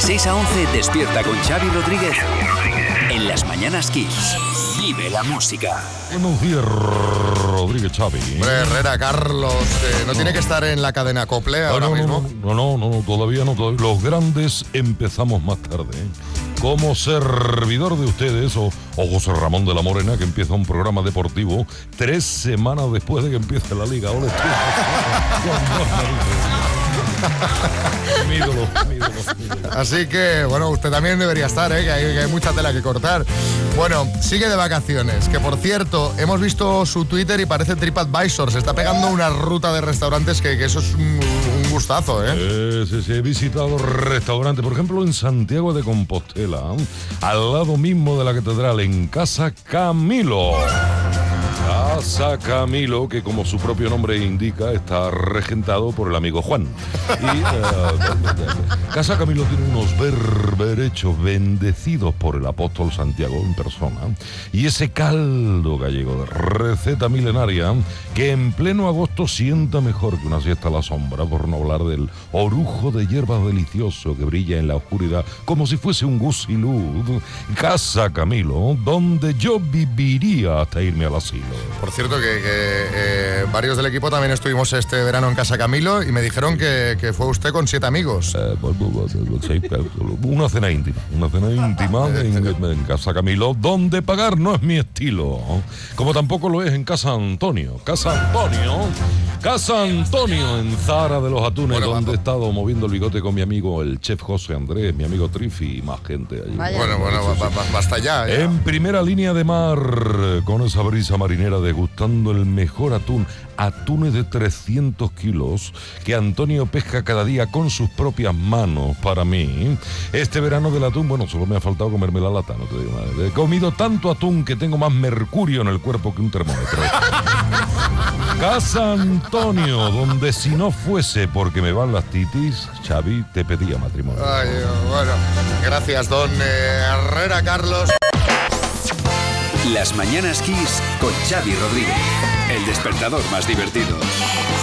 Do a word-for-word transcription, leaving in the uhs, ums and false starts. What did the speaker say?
seis a once, despierta con Xavi Rodríguez en Las Mañanas Kiss. Vive la música. Buenos días, Rodríguez Xavi. Hombre, Herrera, Carlos, eh, ¿no, no tiene que estar en la cadena Cople ahora no, no, mismo? No, no, no, no, todavía no. Todavía. Los grandes empezamos más tarde. ¿eh? Como servidor de ustedes, o, o José Ramón de la Morena, que empieza un programa deportivo tres semanas después de que empiece la Liga. Ole, mi ídolo, mi ídolo, mi ídolo. Así que, bueno, usted también debería estar, ¿eh? que, hay, que hay mucha tela que cortar. Bueno, sigue de vacaciones, que por cierto, hemos visto su Twitter y parece TripAdvisor. Se está pegando una ruta de restaurantes que, que eso es un, un gustazo, ¿eh? Eh, sí, sí, he visitado restaurantes, por ejemplo, en Santiago de Compostela, ¿eh? al lado mismo de la catedral, en Casa Camilo. Casa Camilo, que como su propio nombre indica, está regentado por el amigo Juan. Y uh, Casa Camilo tiene unos berberechos bendecidos por el apóstol Santiago en persona. Y ese caldo gallego de receta milenaria que en pleno agosto sienta mejor que una siesta a la sombra, por no hablar del orujo de hierbas delicioso que brilla en la oscuridad como si fuese un gusilú. Casa Camilo, donde yo viviría hasta irme al asilo. Por cierto, que, que eh, varios del equipo también estuvimos este verano en Casa Camilo y me dijeron que, que fue usted con siete amigos. Eh, pues, pues, sí, una cena íntima, una cena íntima en, en Casa Camilo, donde pagar no es mi estilo, como tampoco lo es en Casa Antonio. Casa Antonio, Casa Antonio en Zara de los Atunes, bueno, donde he estado moviendo el bigote con mi amigo el chef José Andrés, mi amigo Trifi y más gente allí. Vaya. Bueno, bueno, sí, sí. Basta ya, ya. En primera línea de mar, con esa brisa marinera, degustando el mejor atún, atunes de trescientos kilos, que Antonio pesca cada día con sus propias manos para mí. Este verano del atún, bueno, solo me ha faltado comerme la lata, no te digo nada. He comido tanto atún que tengo más mercurio en el cuerpo que un termómetro. Casa Antonio, donde si no fuese porque me van las titis, Xavi, te pedía matrimonio. Ay, bueno, gracias, don eh, Herrera, Carlos. Las Mañanas Kiss con Xavi Rodríguez. El despertador más divertido.